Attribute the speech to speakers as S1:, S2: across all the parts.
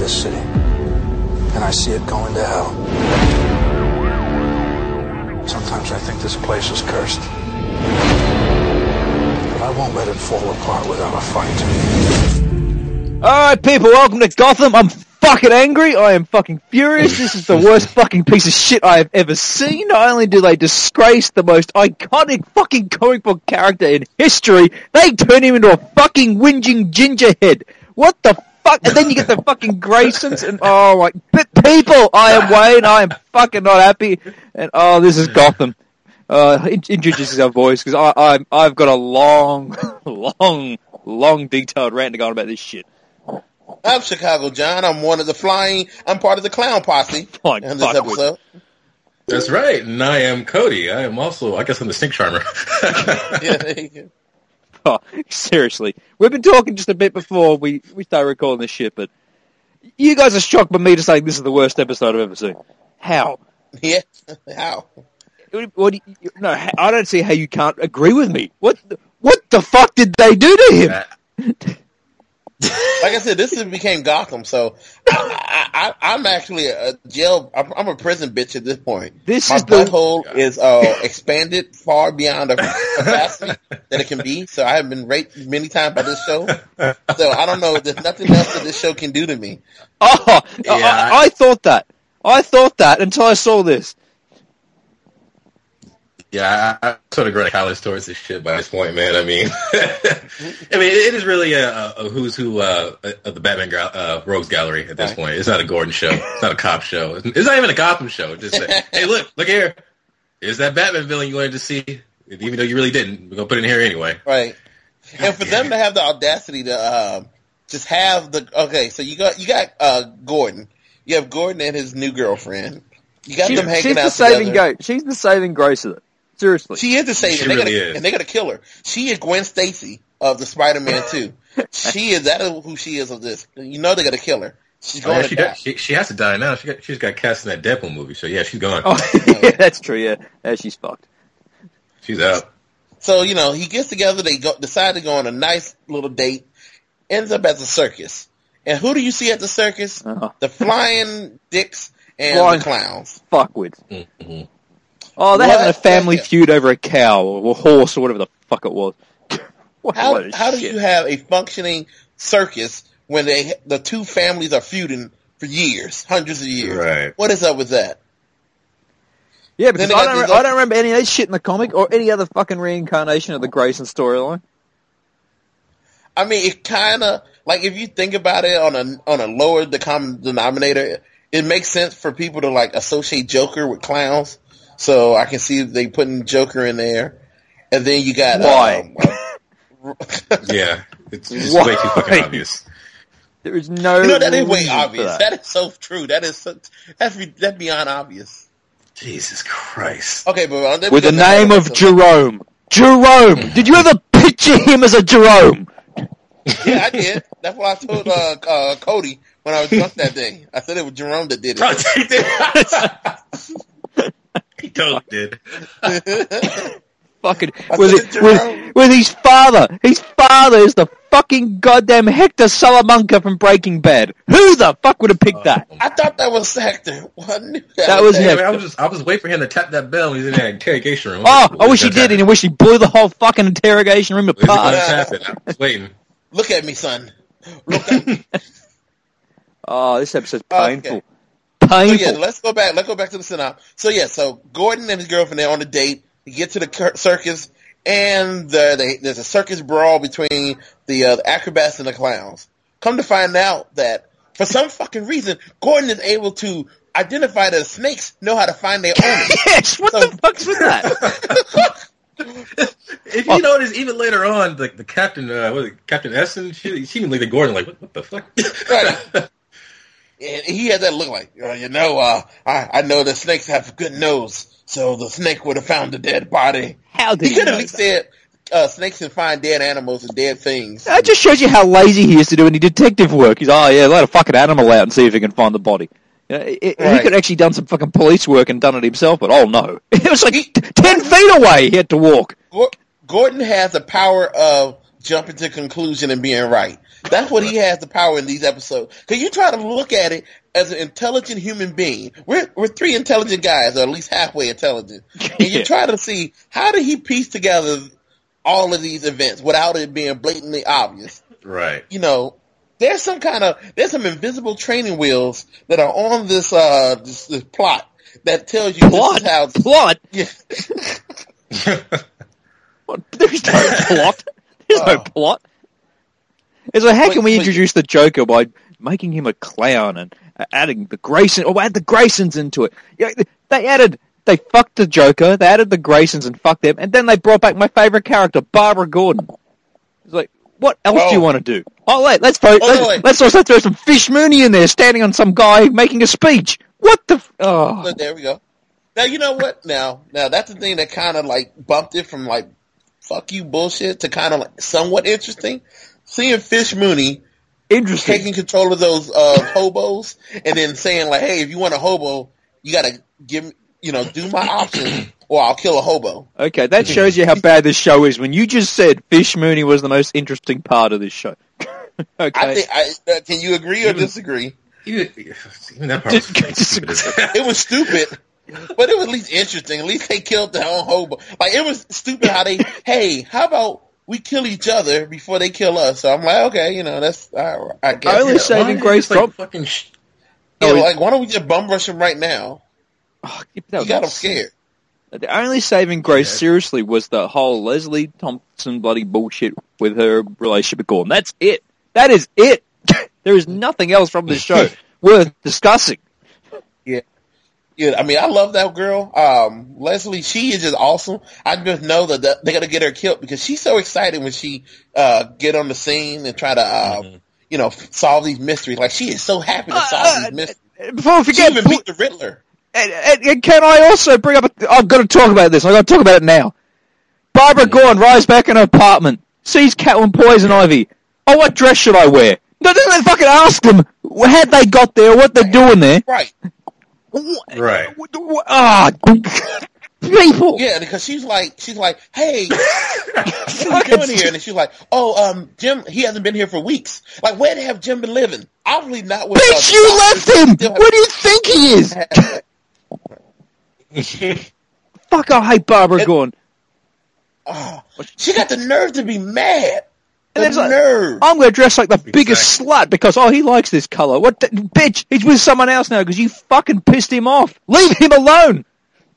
S1: this city, and I see it going to hell. Sometimes I think this place is cursed. But I won't let it fall apart without a fight.
S2: Alright, people, welcome to Gotham. I'm fucking angry. I am fucking furious. This is the worst fucking piece of shit I have ever seen. Not only do they disgrace the most iconic fucking comic book character in history, they turn him into a fucking whinging gingerhead. What the fuck? And then you get the fucking Graysons and, oh my, people, I am Wayne, I am fucking not happy, and oh, this is Gotham. Introduce yourself, boys, because I've got a long detailed rant to go on about this shit.
S3: I'm Chicago John. I'm part of the clown posse in this episode.
S4: That's right, and I am Cody. I am also, I guess I'm the Stink Charmer.
S3: Yeah, there you go.
S2: Oh, seriously. We've been talking just a bit before we started recording this shit, but you guys are shocked by me to say this is the worst episode I've ever seen. How?
S3: Yeah, how?
S2: No, I don't see how you can't agree with me. What the fuck did they do to him?
S3: Like I said, this became Gotham, so I'm actually I'm a prison bitch at this point. My butthole is expanded far beyond the capacity that it can be, so I have been raped many times by this show. So I don't know, there's nothing else that this show can do to me.
S2: Oh, yeah. I thought that until I saw this.
S4: Yeah, I sort of grown college towards this shit by this point, man. I mean, it is really a who's who of the Batman Rogues Gallery at this point. It's not a Gordon show. It's not a cop show. It's not even a Gotham show. It's just hey, look here. Here's that Batman villain you wanted to see, even though you really didn't. We're gonna put it in here anyway.
S3: Right. And for them to have the audacity to just have so you got Gordon. You have Gordon and his new girlfriend. You got them hanging out together.
S2: She's the saving grace of it. Seriously.
S3: She is the saving.
S4: She really is.
S3: And they're going to kill her. She is Gwen Stacy of the Spider-Man 2. That is who she is of this. You know they're going to kill her. She's going to die.
S4: She has to die now. She's got cast in that Deadpool movie, so yeah, she's gone.
S2: Oh, yeah, that's true, yeah. She's fucked.
S4: She's out.
S3: So, he gets together, they decide to go on a nice little date, ends up at the circus. And who do you see at the circus? The flying dicks and the clowns.
S2: Fuckwits.
S4: Mm-hmm.
S2: Oh, they're having a family feud over a cow or a horse or whatever the fuck it was.
S3: How do you have a functioning circus when the two families are feuding for years, hundreds of years?
S4: Right.
S3: What is up with that?
S2: Yeah, because I don't remember any of that shit in the comic or any other fucking reincarnation of the Grayson storyline.
S3: I mean, it kind of, like, if you think about it on a lower the common denominator, it makes sense for people to, like, associate Joker with clowns. So I can see they putting Joker in there, and then you got
S2: why?
S4: Yeah, it's way too fucking obvious.
S2: There is no.
S3: That is way obvious. That is so true. That's beyond obvious.
S4: Jesus Christ.
S3: Okay, but
S2: with the name of Jerome. Jerome. Did you ever picture him as a Jerome?
S3: Yeah, I did. That's what I told Cody when I was drunk that day. I said it was Jerome that did it.
S4: He totally did.
S2: Fucking with his father. His father is the fucking goddamn Hector Salamanca from Breaking Bad. Who the fuck would have picked that?
S3: I thought that was Hector.
S2: That was Hector.
S4: I was waiting for him to tap that bell. He's in that interrogation room.
S2: Oh, I wish he did, and I wish he blew the whole fucking interrogation room apart.
S4: I was waiting.
S3: Look at me, son. Look at me.
S2: Oh, this episode's painful.
S3: Okay. So yeah, let's go back to the synopsis. So yeah, so Gordon and his girlfriend, they're on a date. They get to the circus, and there's a circus brawl between the acrobats and the clowns. Come to find out that for some fucking reason, Gordon is able to identify that snakes know how to find their owner.
S2: Yes, what the fuck's with that?
S4: If you notice, even later on, the captain, Captain Essen, she even looked at Gordon like, what the fuck?
S3: Right. And he had that look like, I know the snakes have a good nose, so the snake would have found the dead body.
S2: How did
S3: he could have at least said snakes can find dead animals and dead things.
S2: That just shows you how lazy he is to do any detective work. He's, let a fucking animal out and see if he can find the body. He could have actually done some fucking police work and done it himself, but no. It was like 10 feet away he had to walk.
S3: Gordon has the power of jumping to conclusion and being right. That's what he has the power in these episodes. Because you try to look at it as an intelligent human being. We're three intelligent guys, or at least halfway intelligent. And you try to see, how did he piece together all of these events without it being blatantly obvious?
S4: Right.
S3: You know, there's some invisible training wheels that are on this plot that tells you
S2: plot?
S3: This is how...
S2: Plot?
S3: Yeah.
S2: What? There's no plot. There's no plot. It's like, how can we introduce the Joker by making him a clown and adding the Grayson, or add the Graysons into it? You know, they fucked the Joker, they added the Graysons and fucked them, and then they brought back my favorite character, Barbara Gordon. It's like, what else do you want to do? Oh, wait, let's also throw some Fish Mooney in there, standing on some guy making a speech. What the? Oh.
S3: There we go. Now, you know what? Now that's the thing that kind of like bumped it from like fuck you bullshit to kind of like somewhat interesting. Seeing Fish Mooney taking control of those hobos and then saying like, hey, if you want a hobo, you gotta do my option or I'll kill a hobo.
S2: Okay, that shows you how bad this show is when you just said Fish Mooney was the most interesting part of this show. Okay.
S3: Can you agree or disagree?
S4: Even that part
S3: it was stupid. But it was at least interesting. At least they killed their own hobo. Like, it was stupid how hey, how about we kill each other before they kill us? So I'm like, okay, that's, I guess.
S2: Only saving grace from
S3: fucking like, why don't we just bum rush him right now?
S2: Oh,
S3: he got him scared.
S2: The only saving grace, seriously, was the whole Leslie Thompson bloody bullshit with her relationship with Gordon. That's it. That is it. There is nothing else from this show worth discussing.
S3: Yeah. Yeah, I mean, I love that girl. Leslie, she is just awesome. I just know that they got to get her killed because she's so excited when she get on the scene and try to, solve these mysteries. Like, she is so happy to solve these mysteries.
S2: Before I forget,
S3: she even beat the Riddler.
S2: And can I also bring up? I've got to talk about this. I've got to talk about it now. Barbara Gordon arrives back in her apartment, sees Catwoman Poison Ivy. Oh, what dress should I wear? No, doesn't they fucking ask them how they got there, what they're doing there?
S3: Right.
S2: Ah, people.
S3: Yeah, because she's like, hey, what are you doing here? And she's like, Jim, he hasn't been here for weeks. Like, where have Jim been living? Obviously not with.
S2: Bitch, you left him. Where do you think he is? Fuck, I hate Barbara Gordon.
S3: She got the nerve to be mad.
S2: And I'm going to dress like the biggest slut because, he likes this color. What bitch, he's with someone else now because you fucking pissed him off. Leave him alone.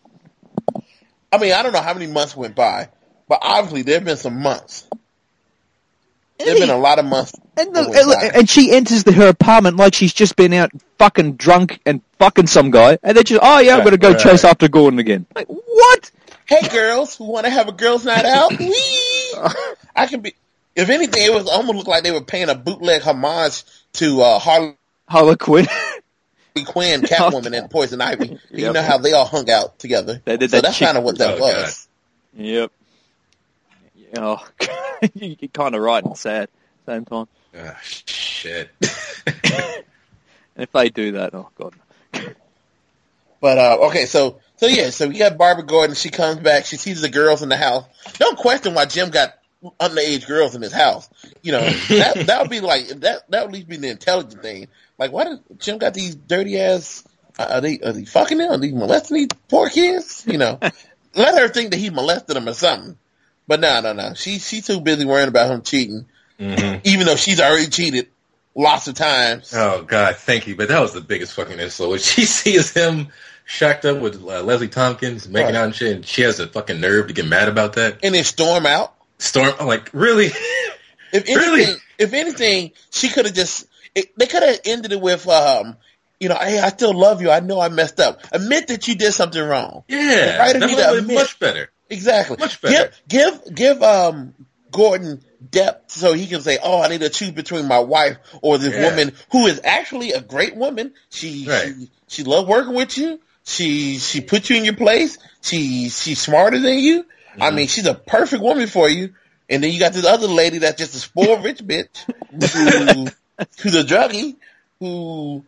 S3: I mean, I don't know how many months went by, but obviously there have been some months. There have been a lot of months.
S2: And she enters her apartment like she's just been out fucking drunk and fucking some guy. And they're just, I'm going to go chase after Gordon again. Like, what?
S3: Hey, girls who want to have a girls' night out? I can be... If anything, it was almost looked like they were paying a bootleg homage to
S2: Harley Quinn,
S3: Catwoman, and Poison Ivy. Yep. You know how they all hung out together.
S2: They did
S3: so that's kind of what that was.
S2: God. Yep. Oh, you're kind of right and sad at the same time.
S4: Shit.
S2: And if they do that, oh god.
S3: But okay, so we got Barbara Gordon. She comes back. She sees the girls in the house. Don't question why Jim got underage girls in his house. That would be like that would at least be the intelligent thing. Like, why does Jim got these dirty ass? Are they fucking them? Are they molesting these poor kids? Let her think that he molested them or something. But no. She's too busy worrying about him cheating, even though she's already cheated lots of times.
S4: Oh God, thank you. But that was the biggest fucking insult. When she sees him shacked up with Leslie Tompkins making out and shit, and she has the fucking nerve to get mad about that,
S3: and then storm out.
S4: I'm like, really?
S3: If anything, she could have they could have ended it with, hey, I still love you. I know I messed up. Admit that you did something wrong.
S4: Yeah.
S3: Right? That would
S4: much better.
S3: Exactly.
S4: Much better.
S3: Give Gordon depth so he can say, I need to choose between my wife or this woman who is actually a great woman. She loved working with you. She put you in your place. She's smarter than you. I mean, she's a perfect woman for you. And then you got this other lady that's just a spoiled rich bitch who's a druggie who,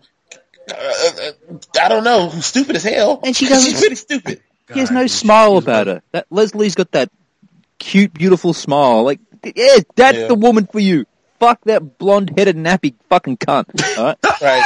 S3: I don't know, who's stupid as hell.
S2: And she's
S3: pretty stupid.
S2: She has no smile about her. That Leslie's got that cute, beautiful smile. Like, Yeah, that's the woman for you. Fuck that blonde-headed nappy fucking cunt. All right?
S3: Right.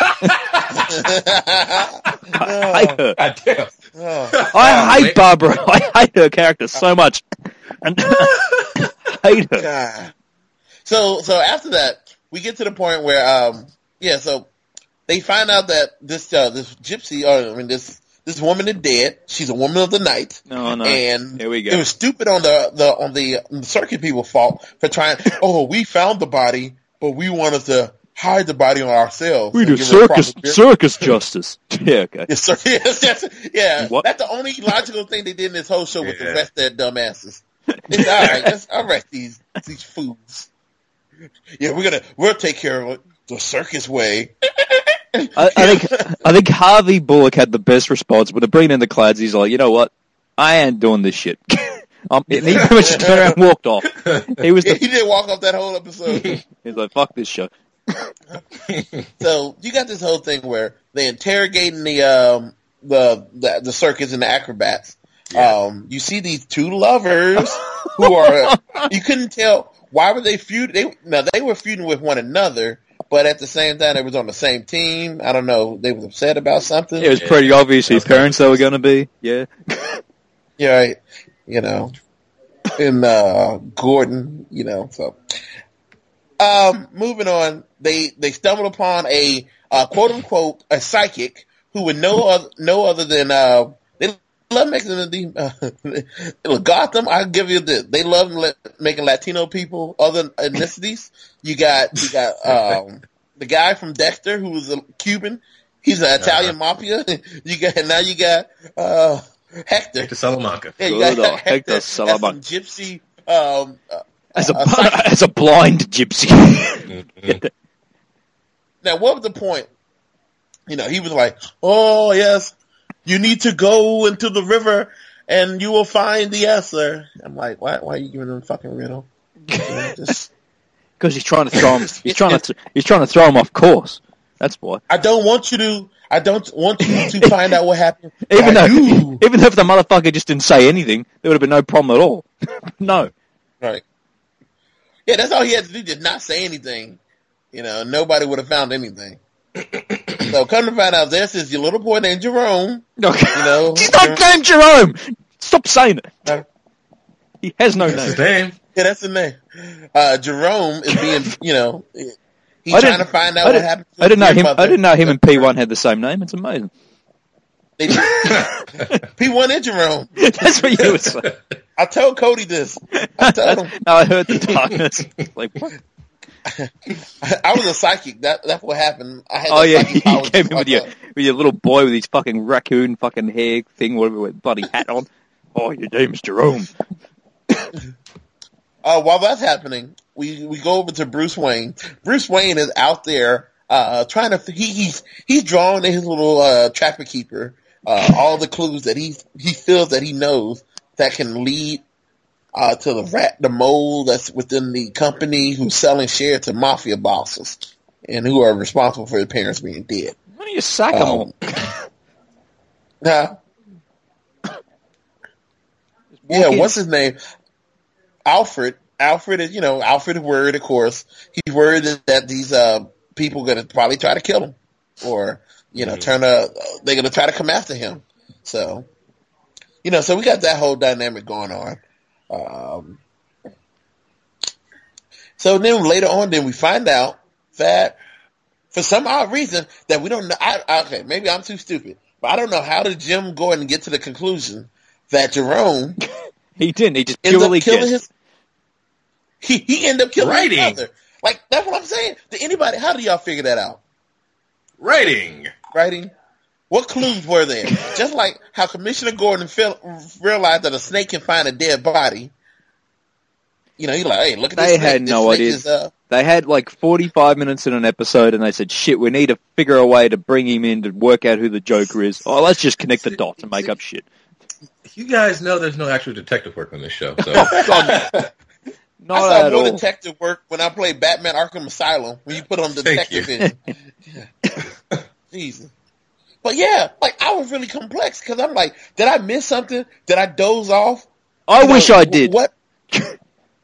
S2: I hate her.
S4: God damn.
S2: I hate Barbara. I hate her character so much. And hate her.
S3: God. So after that, we get to the point where, so they find out that this gypsy, this woman is dead. She's a woman of the night.
S2: No.
S3: And
S2: here we go.
S3: It was stupid on the circuit people's fault for trying. Oh, we found the body, but we wanted to hide the body on ourselves.
S2: We do circus justice. Yeah, okay.
S3: Yes, yeah.
S2: What?
S3: That's the only logical thing they did in this whole show was to arrest their dumbasses. It's all right. Let's arrest these fools. Yeah, we'll take care of it the circus way.
S2: I think Harvey Bullock had the best response when they bring in the Clads. He's like, you know what? I ain't doing this shit. And he pretty much turned around and walked off. He
S3: didn't walk off that whole episode.
S2: He's like, fuck this show.
S3: So you got this whole thing where they're interrogating the circus and the acrobats. Yeah. You see these two lovers who are you couldn't tell why were they feuding. They were feuding with one another, but at the same time they was on the same team. I don't know. They was upset about something.
S2: It was pretty obvious whose parents they were going to be. Yeah.
S3: Yeah. Right. And Gordon. So. Moving on, they stumbled upon a quote unquote a psychic who would no other than they love making Gotham. I'll give you this. They love making Latino people other ethnicities. You got the guy from Dexter who was a Cuban. He's an Italian mafia. You got Hector
S4: Salamanca.
S3: Yeah, you got
S2: Hector Salamanca.
S3: Gypsy.
S2: As a blind gypsy.
S3: Now, what was the point? He was like, "Oh yes, you need to go into the river and you will find the answer." I'm like, "Why are you giving him a fucking riddle?" Because
S2: he's trying to throw him. He's trying to throw him off course. That's why.
S3: I don't want you to find out what happened.
S2: Even though if the motherfucker just didn't say anything, there would have been no problem at all. No.
S3: Right. Yeah, that's all he had to do, just not say anything. Nobody would have found anything. So come to find out, this is your little boy named Jerome.
S2: Okay. He's not named Jerome! Stop saying it. He has no name.
S4: His name.
S3: Yeah, that's the name. Jerome is being, he's trying to find out what happened to his grandmother.
S2: I didn't know him and P1 had the same name. It's amazing.
S3: P1 and Jerome.
S2: That's what you would say.
S3: I told Cody this. I told him.
S2: No, I heard the darkness. Like, what?
S3: I was a psychic. That's what happened. I had
S2: you came in with your little boy with his fucking raccoon fucking hair thing, whatever, with bloody hat on. Oh, your name's Jerome.
S3: While that's happening, we go over to Bruce Wayne. Bruce Wayne is out there trying to. He's drawing his little trapper keeper. All the clues that he feels that he knows that can lead to the mole that's within the company who's selling shares to mafia bosses and who are responsible for his parents being dead.
S2: Why don't you sack them all?
S3: What's his name? Alfred. Alfred is, Alfred is worried, of course. He's worried that these people are going to probably try to kill him or, they're going to try to come after him. So, so we got that whole dynamic going on. So then later on, we find out that for some odd reason that we don't know. Okay, maybe I'm too stupid, but I don't know how did Jim Gordon get to the conclusion that Jerome
S2: he didn't. He just purely guessed.
S3: He ended up killing his mother. Like, that's what I'm saying. How do y'all figure that out?
S4: Writing.
S3: What clues were there? Just like how Commissioner Gordon realized that a snake can find a dead body. He's like, hey, look at this snake.
S2: They had no idea. They had like 45 minutes in an episode and they said, shit, we need to figure a way to bring him in to work out who the Joker is. Oh, let's just connect the dots and make up shit.
S4: You guys know there's no actual detective work on this show. So.
S3: I saw more detective work when I played Batman Arkham Asylum, when you put on detective vision. Jesus. But yeah, like, I was really complex, because I'm like, did I miss something? Did I doze off?
S2: I wish I did.
S3: What?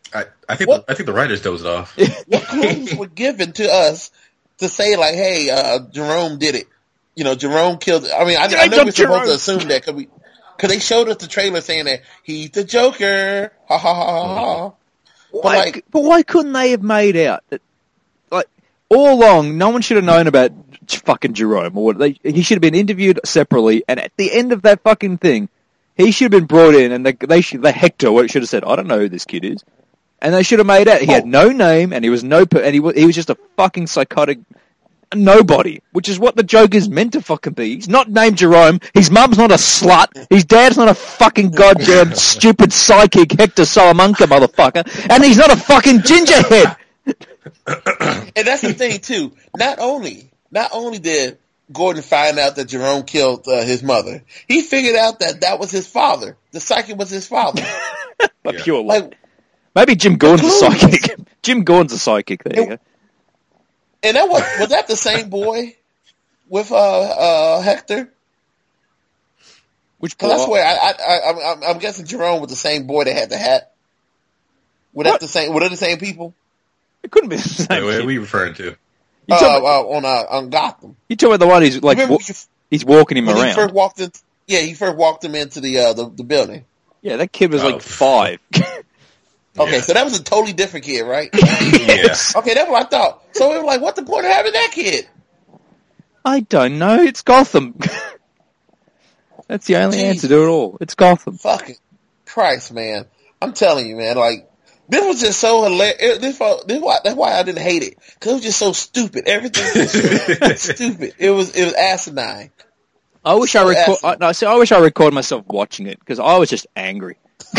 S4: I think the writers dozed off.
S3: What clues were given to us to say like, hey, Jerome did it? You know, Jerome killed. I mean, I know we're supposed to assume that because they showed us the trailer saying that he's the Joker. Ha ha ha ha.
S2: But why couldn't they have made out that, like, all along, no one should have known about fucking Jerome, or he should have been interviewed separately, and at the end of that fucking thing, he should have been brought in, and the Hector should have said, I don't know who this kid is, and they should have made out he had no name, and he was he was just a fucking psychotic nobody, which is what the Joker's meant to fucking be. He's not named Jerome. His mum's not a slut. His dad's not a fucking goddamn stupid psychic Hector Salamanca motherfucker. And he's not a fucking gingerhead.
S3: And that's the thing too. Not only did Gordon find out that Jerome killed his mother, he figured out that was his father. The psychic was his father.
S2: But pure like, maybe Jim Gordon's a psychic. Jim Gordon's a psychic. There you go.
S3: And that was that the same boy with Hector?
S2: Which boy?
S3: That's where I'm guessing Jerome was the same boy that had the hat. Were they the same people?
S2: It couldn't be the same.
S4: What are we referring to?
S3: On Gotham.
S2: You talking about the one he's like he's walking him around?
S3: He first walked him into the building.
S2: Yeah, that kid was like 5.
S3: Okay, so that was a totally different kid, right?
S2: Yes.
S3: Okay, that's what I thought. So it was like, what's the point of having that kid?
S2: I don't know. It's Gotham. That's the only answer to it all. It's Gotham.
S3: Fucking Christ, man. I'm telling you, man, like, this was just so hilarious. That's why I didn't hate it. Because it was just so stupid. Everything was stupid. It was asinine.
S2: I wish I recorded myself watching it, because I was just angry.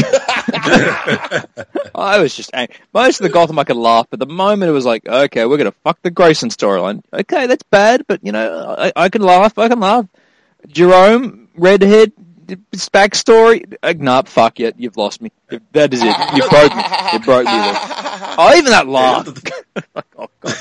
S2: I was just angry. Most of the Gotham I could laugh, but the moment it was like, okay, we're gonna fuck the Grayson storyline. Okay, that's bad, but you know, I can laugh. Jerome, redhead, his backstory. Nah, fuck it. You've lost me. That is it. You broke me. You broke me. Oh, even that laugh. Oh god.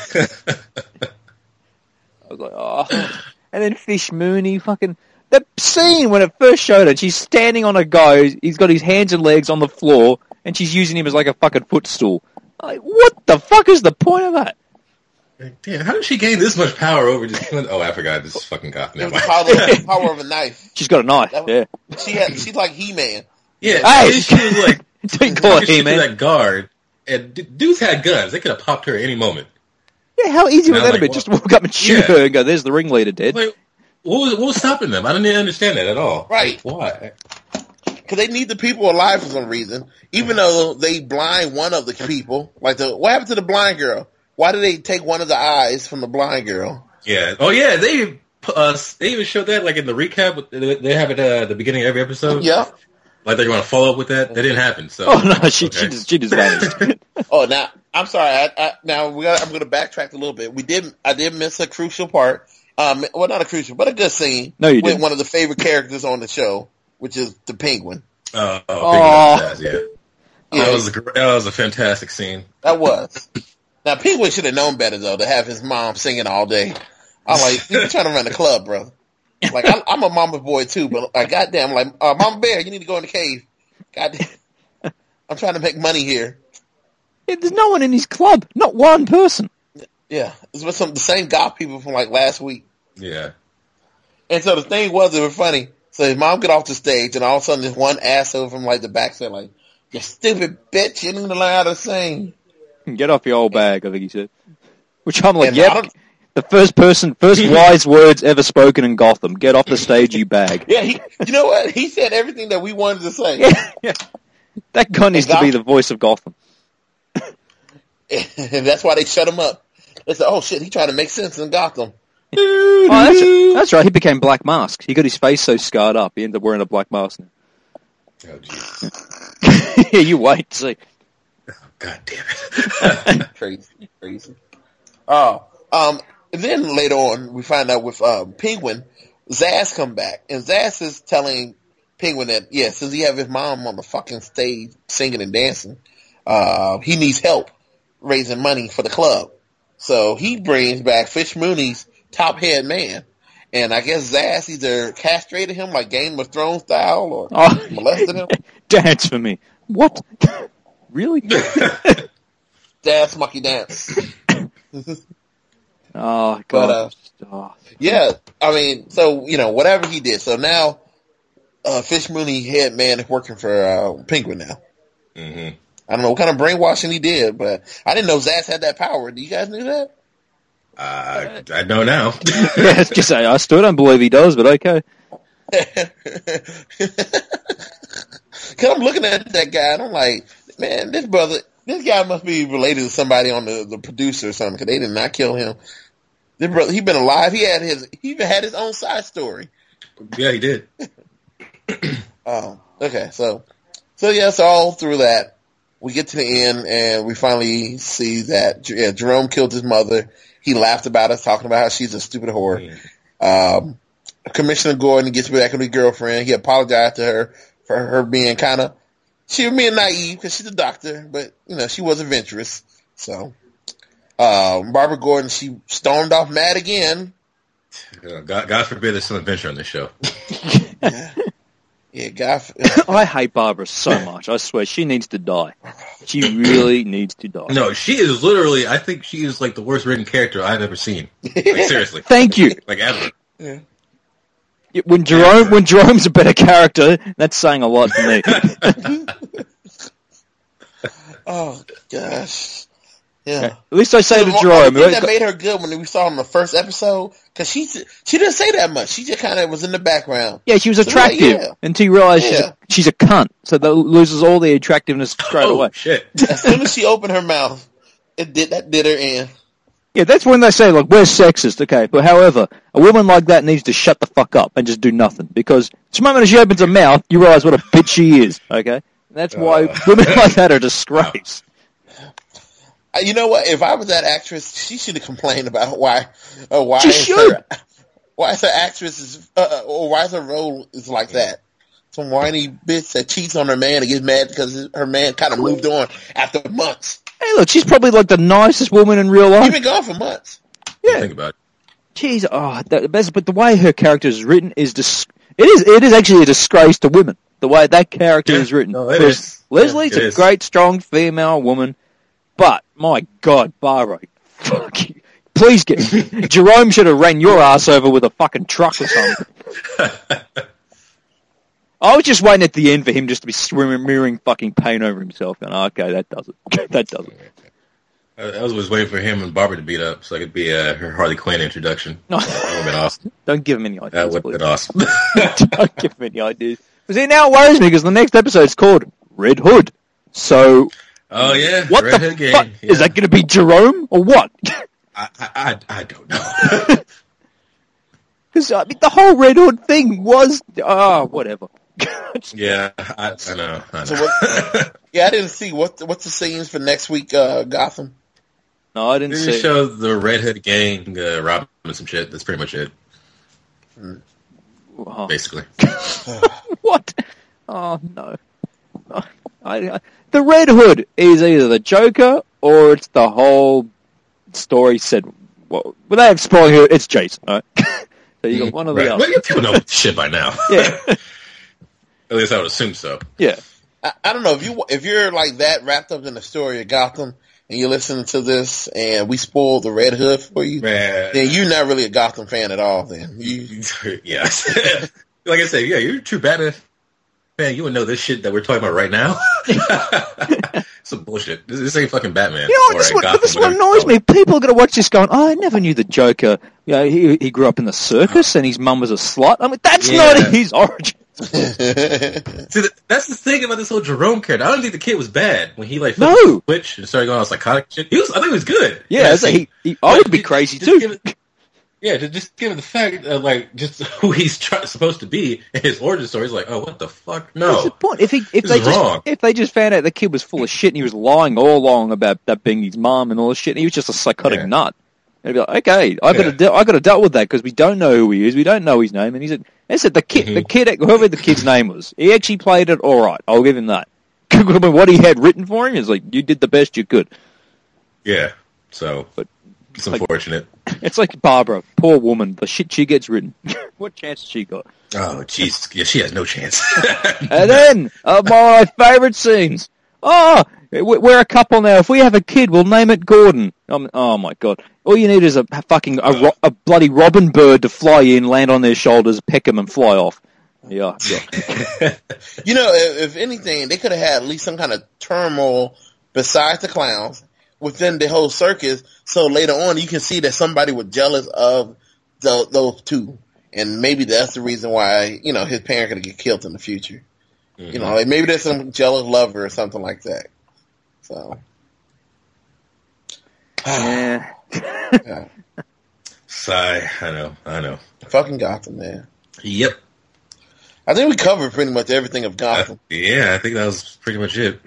S2: I was like, oh. And then Fish Mooney, fucking. The scene when it first showed her, she's standing on a guy, he's got his hands and legs on the floor, and she's using him as like a fucking footstool. Like, what the fuck is the point of that?
S4: Damn, how did she gain this much power over just killing? Oh, I forgot, this is fucking Gotham.
S3: It was the power of a knife.
S2: She's got a knife, yeah.
S3: She's like He-Man.
S4: Yeah,
S2: hey!
S4: She was like,
S2: don't call it He-Man.
S4: That guard, and dudes had guns. They could have popped her at any moment.
S2: Yeah, how easy would that have been? Just walk up and shoot her and go, there's the ringleader dead.
S4: Like, what was stopping them? I didn't even understand that at all.
S3: Right.
S4: Why?
S3: Because they need the people alive for some reason, even though they blind one of the people. Like, what happened to the blind girl? Why did they take one of the eyes from the blind girl?
S4: Yeah. Oh, yeah. They even showed that, like, in the recap. They have it at the beginning of every episode.
S3: Yeah.
S4: Like, they're going to follow up with that. That didn't happen. So.
S2: Oh, no. She just vanished.
S3: Oh, now, I'm sorry. I'm going to backtrack a little bit. I did miss a crucial part. Well, not a crucial, but a good scene.
S2: No, you
S3: with
S2: didn't.
S3: One of the favorite characters on the show, which is the Penguin.
S4: Penguin. Yeah.
S3: Yeah.
S4: That was a fantastic scene.
S3: That was. Now, Penguin should have known better, though, to have his mom singing all day. I'm like, you're trying to run the club, bro. Like, I'm a mama's boy, too, but like, goddamn, like, Mama Bear, you need to go in the cave. Goddamn. I'm trying to make money here.
S2: Yeah, there's no one in his club. Not one person.
S3: Yeah. It's with the same goth people from, like, last week.
S4: Yeah.
S3: And so the thing was, it was funny. So his mom got off the stage, and all of a sudden, this one asshole from, like, the back said, like, you stupid bitch, you need to learn how to sing.
S2: Get off your old bag, I think he said. Which I'm like,
S3: And
S2: yep. The first wise words ever spoken in Gotham. Get off the stage, you bag.
S3: Yeah, you know what? He said everything that we wanted to say.
S2: Yeah. That guy needs to be the voice of Gotham.
S3: And that's why they shut him up. They said, oh shit, he tried to make sense in Gotham.
S2: Oh, that's right. He became Black Mask. He got his face so scarred up, he ended up wearing a black mask now.
S4: Oh, jeez.
S2: Yeah, you wait to see.
S4: God damn it.
S3: Crazy. Oh, and then later on, we find out with Penguin, Zsasz come back, and Zsasz is telling Penguin that, since he have his mom on the fucking stage singing and dancing, he needs help raising money for the club. So he brings back Fish Mooney's top head man. And I guess Zsasz either castrated him like Game of Thrones style or molested him.
S2: Dance for me. What? Really?
S3: Dance, monkey dance.
S2: Oh, God.
S3: Yeah, I mean, so, whatever he did. So now, Fish Mooney head man is working for Penguin now.
S4: Mm-hmm.
S3: I don't know what kind of brainwashing he did, but I didn't know Zaz had that power. Do you guys know that?
S4: I know now.
S2: Yeah, I still don't believe he does, but okay.
S3: Because I'm looking at that guy and I'm like, man, this guy must be related to somebody on the producer or something, because they did not kill him. This brother, he been alive. He even had his own side story.
S4: Yeah, he did.
S3: Oh, okay. So all through that, we get to the end and we finally see that Jerome killed his mother. He laughed about us, talking about how she's a stupid whore. Commissioner Gordon gets back with his girlfriend. He apologized to her for her being she was being naive because she's a doctor, but she was adventurous. So, Barbara Gordon, she stormed off mad again.
S4: God forbid there's some adventure on this show.
S3: Yeah, God.
S2: I hate Barbara so much. I swear, she needs to die. She really needs to die.
S4: No, she is literally, I think she is like the worst written character I've ever seen. Like, seriously.
S2: Thank you.
S4: Like, ever.
S3: Yeah.
S2: When Jerome's a better character, that's saying a lot to me.
S3: Oh, gosh. Yeah.
S2: At least I say to Jerome.
S3: The thing that made her good when we saw her in the first episode, because she didn't say that much. She just kind of was in the background.
S2: Yeah, she was attractive until you realize she's a cunt. So that loses all the attractiveness straight away.
S4: Shit.
S3: As soon as she opened her mouth, that did her in.
S2: Yeah, that's when they say, we're sexist, okay? But however, a woman like that needs to shut the fuck up and just do nothing. Because the moment she opens her mouth, you realize what a bitch she is, okay? And that's why women like that are a disgrace.
S3: You know what? If I was that actress, she should have complained about why is her actress or why is her role is like that. Some whiny bitch that cheats on her man and gets mad because her man kind of moved on after months.
S2: Hey, look, she's probably like the nicest woman in real life.
S3: She's been gone for months.
S2: Yeah,
S4: think about it.
S2: Jeez, but the way her character is written is it is actually a disgrace to women. The way that character is written.
S4: No, it is.
S2: Leslie's a great, strong female woman, but my God, Barbara, fuck you. Please Jerome should have ran your ass over with a fucking truck or something. I was just waiting at the end for him just to be smearing fucking paint over himself. Going, okay, that does it. That does it.
S4: I was waiting for him and Barbara to beat up so I could be her Harley Quinn introduction.
S2: No.
S4: That would have been awesome.
S2: Don't give him any ideas,
S4: That would have been awesome.
S2: Don't give him any ideas. But see, now it worries me because the next episode is called Red Hood. So...
S4: Oh, yeah.
S2: What
S4: Red
S2: the
S4: Hood game.
S2: fuck?
S4: Yeah.
S2: Is that going to be Jerome or what?
S4: I don't know.
S2: Because the whole Red Hood thing was... whatever.
S4: Yeah, I know.
S3: So I didn't see what's the scenes for next week, Gotham.
S2: No, I didn't
S4: They
S2: see.
S4: just show the Red Hood gang robbing some shit. That's pretty much it.
S2: Oh.
S4: Basically.
S2: What? Oh, no. The Red Hood is either the Joker or it's the whole story said... Well, without spoiling it, it's Jason, right? So you got one of the other.
S4: Well, you people know shit by now.
S2: Yeah.
S4: At least I would assume so.
S2: Yeah.
S3: I don't know if you're like that wrapped up in the story of Gotham and you're listening to this and we spoiled the Red Hood for you,
S4: Man.
S3: then you're not really a Gotham fan at all. Then
S4: Yeah. Like I said, yeah, you're a true Batman fan. You would know this shit that we're talking about right now. Some bullshit. This ain't fucking Batman.
S2: You know, this one annoys me. People are going to watch this going, I never knew the Joker. You know, he grew up in the circus and his mum was a slut. I mean, that's not his origin.
S4: See, that's the thing about this whole Jerome character. I don't think the kid was bad when he flipped
S2: No.
S4: the switch and started going on psychotic shit. I think he was good.
S2: Yeah, I would be crazy too.
S4: Just given the fact of just who he's supposed to be in his origin story, he's like, oh, what the fuck? No.
S2: What's the point? If they just found out the kid was full of shit and he was lying all along about that being his mom and all this shit, and he was just a psychotic nut, they'd be like, okay, I got to deal with that because we don't know who he is, we don't know his name, and he said, the kid, whoever the kid's name was, he actually played it all right. I'll give him that. What he had written for him is like, you did the best you could.
S4: Yeah. So, but it's unfortunate.
S2: It's like Barbara, poor woman, the shit she gets written. What chance has she got?
S4: Oh, jeez. Yeah, she has no chance.
S2: And then, my favourite scenes. Oh, We're a couple now. If we have a kid, we'll name it Gordon. Oh my god! All you need is a bloody robin bird to fly in, land on their shoulders, peck them, and fly off. Yeah.
S3: You know, if anything, they could have had at least some kind of turmoil besides the clowns within the whole circus. So later on, you can see that somebody was jealous of those two, and maybe that's the reason why his parent could get killed in the future. Mm-hmm. Like maybe there's some jealous lover or something like that. So,
S2: yeah.
S4: Sigh. I know.
S3: Fucking Gotham, man.
S4: Yep.
S3: I think we covered pretty much everything of Gotham.
S4: I think that was pretty much it.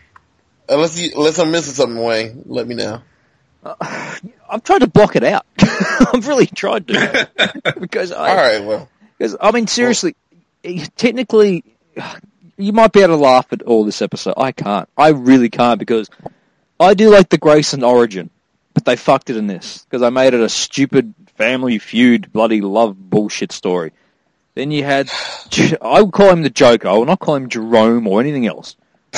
S3: Unless I'm missing something, Wayne, let me know.
S2: I've tried to block it out. I've really tried to. Because
S3: all right, well.
S2: Because, I mean, seriously, technically, you might be able to laugh at all this episode. I can't. I really can't, because I do like the Grayson origin, but they fucked it in this, because I made it a stupid family feud, bloody love bullshit story. Then you had, I would call him the Joker. I would not call him Jerome or anything else.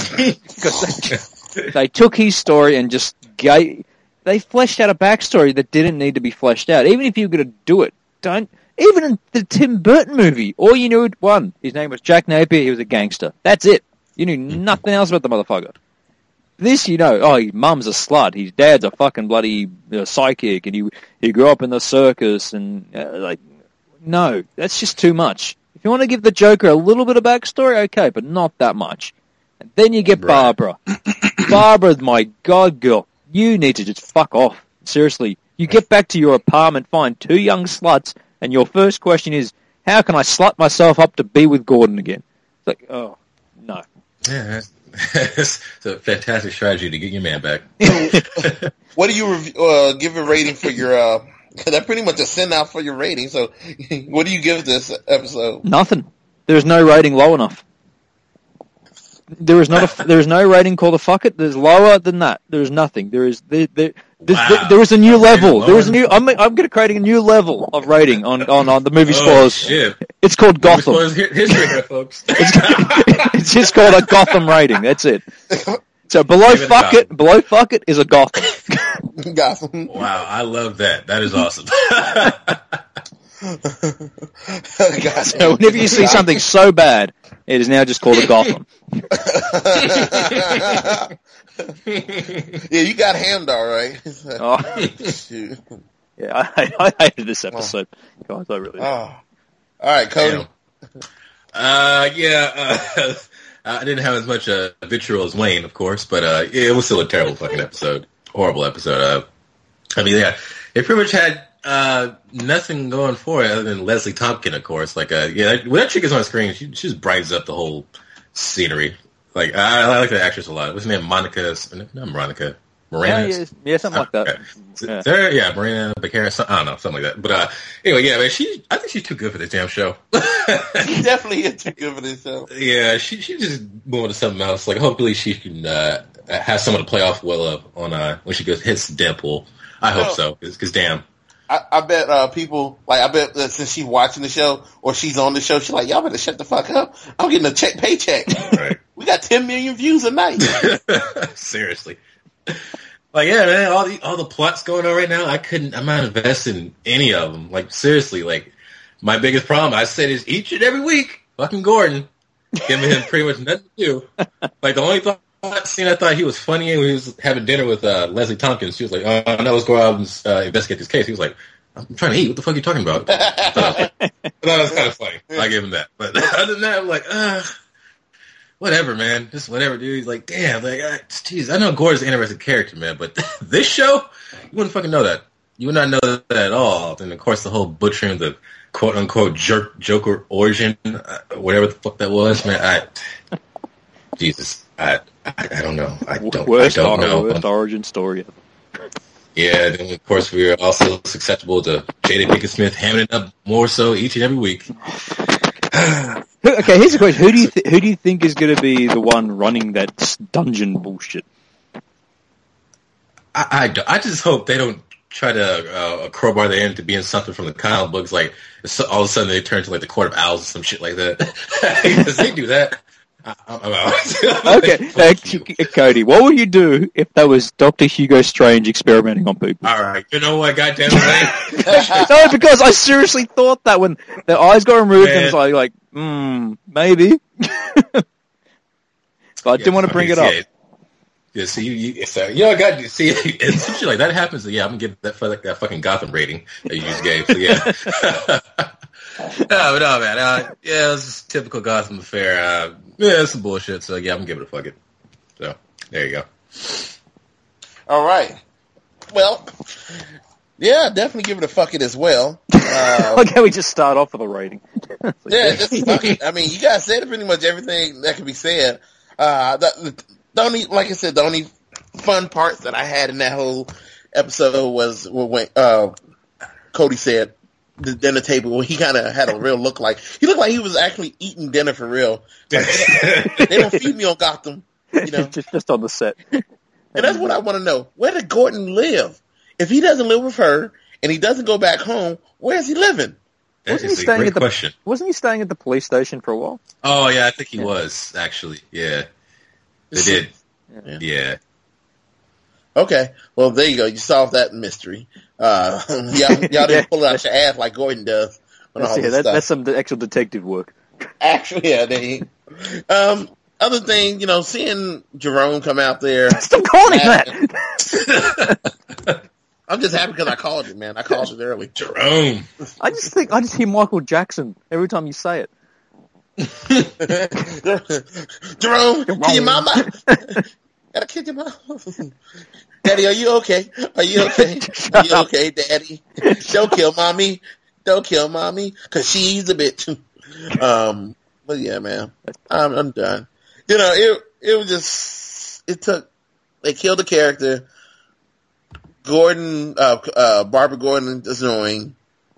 S2: Because they took his story and just they fleshed out a backstory that didn't need to be fleshed out. Even if you're going to do it, even in the Tim Burton movie, all you knew, his name was Jack Napier, he was a gangster. That's it. You knew nothing else about the motherfucker. This, his mum's a slut, his dad's a fucking bloody psychic, and he grew up in the circus, and no, that's just too much. If you want to give the Joker a little bit of backstory, okay, but not that much. And then you get Barbara. Barbara, my God, girl, you need to just fuck off. Seriously. You get back to your apartment, find two young sluts, and your first question is, how can I slut myself up to be with Gordon again? It's like, oh, no.
S4: Yeah, it's a fantastic strategy to get your man back.
S3: What do you give a rating for your... That's pretty much a send out for your rating. So, what do you give this episode?
S2: Nothing. There's no rating low enough. There is no rating called a fuck it. There's lower than that. There's nothing. There is a new level. There is a new. I'm going to create a new level of rating on the movie spoilers.
S4: Shit.
S2: It's called Gotham.
S4: History here, folks.
S2: It's just called a Gotham rating. That's it. So below fuck it is a Gotham.
S3: Gotham.
S4: Wow, I love that. That is awesome.
S2: So whenever you see something so bad, it is now just called a Gotham.
S3: Yeah, you got hammed all right.
S2: Shoot. Yeah, I hated this episode. Guys, I really did.
S3: All right, Cody.
S4: I didn't have as much vitriol as Wayne, of course, but it was still a terrible fucking episode. Horrible episode. It pretty much had nothing going for it other than Leslie Tompkins, of course. When that chick is on screen, she just brightens up the whole scenery. Like, I like that actress a lot. What's her name? Monica? Not Monica. Miranda?
S2: Yeah, something like that.
S4: Marina Baccarat, I don't know, something like that. But anyway, yeah, man, I think she's too good for this damn show.
S3: She definitely is too good for this show.
S4: Yeah, she just moving to something else. Like, hopefully she can have someone to play off well on when she hits Deadpool. I hope so, because damn.
S3: I bet people, I bet that since she's watching the show or she's on the show, she's like, y'all better shut the fuck up. I'm getting a paycheck.
S4: Right.
S3: We got 10 million views a night.
S4: Seriously. Like, yeah, man, all the plots going on right now, I'm not invested in any of them. Like, seriously, my biggest problem, I said, is each and every week, fucking Gordon, giving him pretty much nothing to do. Like, the only scene I thought he was funny when he was having dinner with Leslie Tompkins. She was like, oh, no, let's go out and investigate this case. He was like, I'm trying to eat. What the fuck are you talking about? I thought it was kind of funny. I give him that. But other than that, I'm like, whatever, man. Just whatever, dude. He's like, damn, jeez, I know Gordon's an interesting character, man, but this show, you wouldn't fucking know that. You would not know that at all. And, of course, the whole butchering the quote-unquote Joker origin, whatever the fuck that was, man, Jesus, I don't know. I don't know.
S2: Worst origin story ever.
S4: Yeah, and of course we are also susceptible to Jada Pinkett Smith hamming it up more so each and every week.
S2: Okay, here's a question: Who do you think is going to be the one running that dungeon bullshit?
S4: I just hope they don't try to crowbar their end to being something from the comic books. Like all of a sudden they turn to the Court of Owls or some shit like that. Because they do that.
S2: Okay, Cody, what would you do if that was Dr. Hugo Strange experimenting on people?
S4: All right, you know what, goddamn it.
S2: No, because I seriously thought that when their eyes got removed, and it's like, maybe. But I didn't want to bring it up.
S4: Yeah, see, God, see, it's shit like that happens. Yeah, I'm gonna give that fucking Gotham rating that you just gave. So yeah. No, man. Yeah, it was just typical Gotham affair. Yeah, it's some bullshit. So yeah, I'm gonna give it a fuck it. So there you go.
S3: All right. Well, yeah, definitely give it a fuck it as well.
S2: Okay, we just start off with a rating.
S3: Yeah, just fuck it. I mean, you guys said pretty much everything that could be said. The only, like I said, the only fun parts that I had in that whole episode was when Cody said the dinner table, when he kind of had a real look like he looked like he was actually eating dinner for real. Like, they don't feed me on Gotham, you know,
S2: just on the set.
S3: And that's what I want to know. Where did Gordon live? If he doesn't live with her and he doesn't go back home, where is he living?
S4: Wasn't he staying at the
S2: Wasn't he staying at the police station for a while?
S4: Oh yeah, I think he was actually. Yeah, they did. Yeah.
S3: Okay, well there you go. You solved that mystery. Y'all didn't pull it out your ass like Gordon does.
S2: That's some actual detective work.
S3: Actually, yeah. Other thing, you know, seeing Jerome come out there.
S2: Stop calling him that.
S3: I'm just happy because I called it, man. I called it early.
S4: Jerome.
S2: I just hear Michael Jackson every time you say it.
S3: Jerome, kill your mama. Gotta kill your mama. Daddy, are you okay? Are you okay? Are you okay, Daddy? Don't kill mommy. Don't kill mommy, cause she's a bitch. But yeah, man, I'm done. You know, it was just, they killed the character. Gordon, Barbara Gordon is annoying.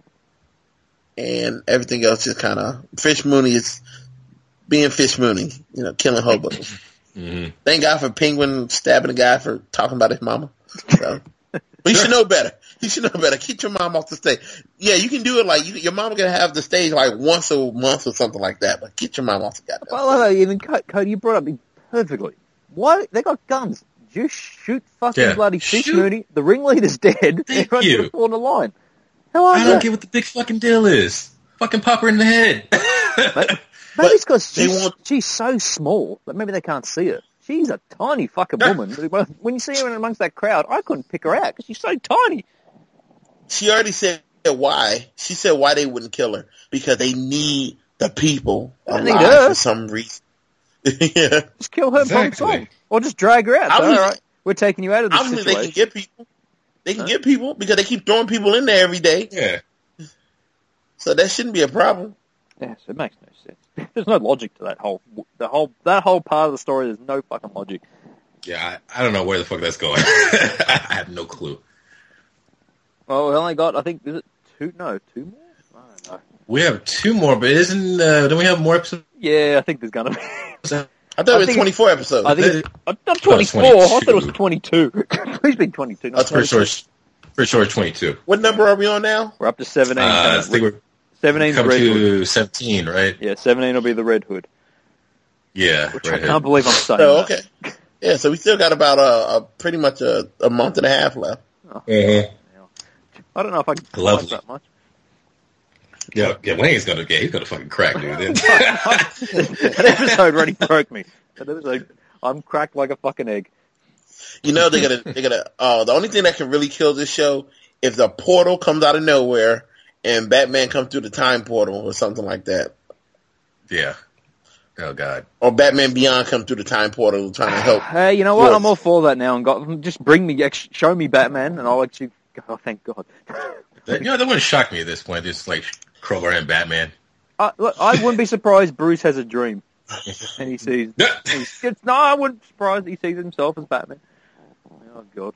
S3: And everything else just kind of, Fish Mooney is being Fish Mooney, you know, killing hobos. Mm-hmm. Thank God for Penguin stabbing a guy for talking about his mama. So. But you should know better. You should know better. Keep your mom off the stage. Yeah, you can do it like, your mama can have the stage like once a month or something like that, but get your mom off the goddamn.
S2: Well, even Cody, you brought up perfectly. Why? They got guns. You shoot fucking bloody Fish Mooney. The ringleader's dead.
S4: Thank you.
S2: On the line.
S4: I don't get what the big fucking deal is. Fucking pop her in the head.
S2: Maybe it's because she's so small that maybe they can't see her. She's a tiny fucking woman. When you see her in amongst that crowd, I couldn't pick her out because she's so tiny.
S3: She already said why. She said why they wouldn't kill her. Because they need the people alive for some reason. Yeah.
S2: Just kill her exactly. Or just drag her out. All right, we're taking you out of this situation.
S3: They can get people. They can get people because they keep throwing people in there every day.
S4: Yeah.
S3: So that shouldn't be a problem.
S2: Yes, it makes no sense. There's no logic to that whole part of the story. There's no fucking logic.
S4: Yeah, I don't know where the fuck that's going. I have no clue.
S2: Well, we only got, I think, is it two? No, 2 more? I don't know.
S4: We have 2 more, but don't we have more episodes?
S2: Yeah, I think there's gonna be.
S3: I thought it was 24 episodes.
S2: I think not 24. I thought it was 22. Please be 22.
S4: That's pretty sure it's 22.
S3: What number are we on now?
S2: We're up to 17.
S4: I think we're
S2: 17
S4: come to 17, right?
S2: Yeah, 17 will be the Red Hood.
S4: Yeah,
S2: which I can't believe I'm saying.
S3: Oh, okay. Yeah, so we still got about pretty much a month and a half left.
S2: Oh. Mm-hmm. I don't know if I can like that much.
S4: Yeah, Wayne's gonna fucking crack, dude.
S2: That episode already broke me. That episode, I'm cracked like a fucking egg.
S3: You know they're gonna. The only thing that can really kill this show if the portal comes out of nowhere and Batman comes through the time portal or something like that.
S4: Yeah. Oh God.
S3: Or Batman Beyond comes through the time portal trying to help.
S2: Hey, you know what? I'm all for that now. And just show me Batman, and I'll actually. Oh, thank God.
S4: That wouldn't shock me at this point. Just like Crowbar and Batman.
S2: Look, I wouldn't be surprised Bruce has a dream. And he sees... no, I wouldn't be surprised he sees himself as Batman. Oh, God.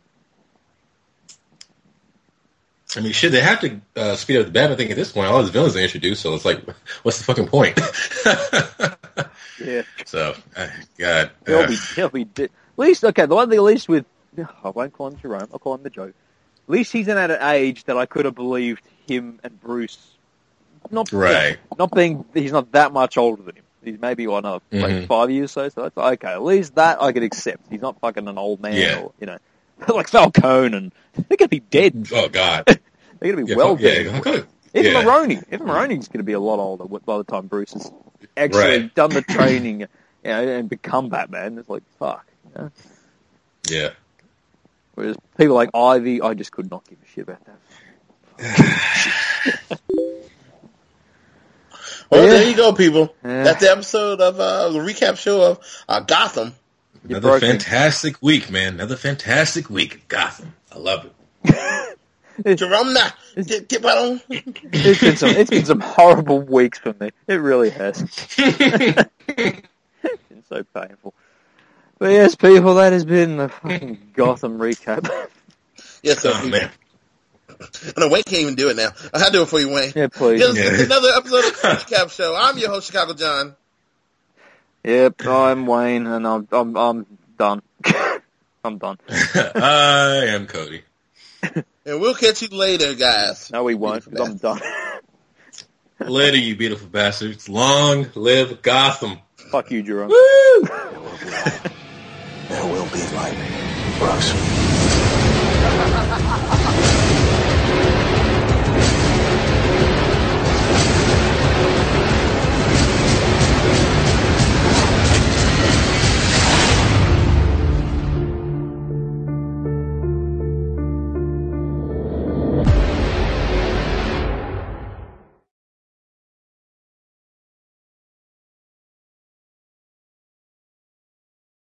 S4: I mean, shit, they have to speed up the Batman thing at this point. All his villains are introduced, so it's like, what's the fucking point?
S2: Yeah.
S4: So, God.
S2: He'll be at least, okay, the one thing at least with... I won't call him Jerome, I'll call him the Joe. At least he's at an age that I could have believed him and Bruce... He's not that much older than him. He's maybe on a like 5 years so that's okay. At least that I could accept. He's not fucking an old man or, you know, like Falcone, and they're going to be dead.
S4: Oh, God.
S2: They're going to be dead. Even
S4: Yeah.
S2: Maroney's going to be a lot older by the time Bruce has actually done the training, you know, and become Batman. It's like, fuck. You know?
S4: Yeah.
S2: Whereas people like Ivy, I just could not give a shit about that.
S3: Well, there you go, people. That's the episode of the recap show of Gotham.
S4: Another fantastic week, man. Another fantastic week of Gotham. I love it.
S3: Jerome, get on.
S2: It's been some horrible weeks for me. It really has. It's been so painful. But yes, people, that has been the fucking Gotham recap.
S3: Yes, sir. Oh, man. I know Wayne can't even do it now. I'll do it for you, Wayne.
S2: Yeah, please.
S3: Yes, another episode of the recap show. I'm your host, Chicago John.
S2: Yep, I'm Wayne, and I'm done. I'm done.
S4: I am Cody.
S3: And we'll catch you later, guys.
S2: No, we won't, because I'm done.
S4: Later, you beautiful bastards. Long live Gotham.
S2: Fuck you, Jerome.
S4: Woo!
S1: There will be light, Bruce.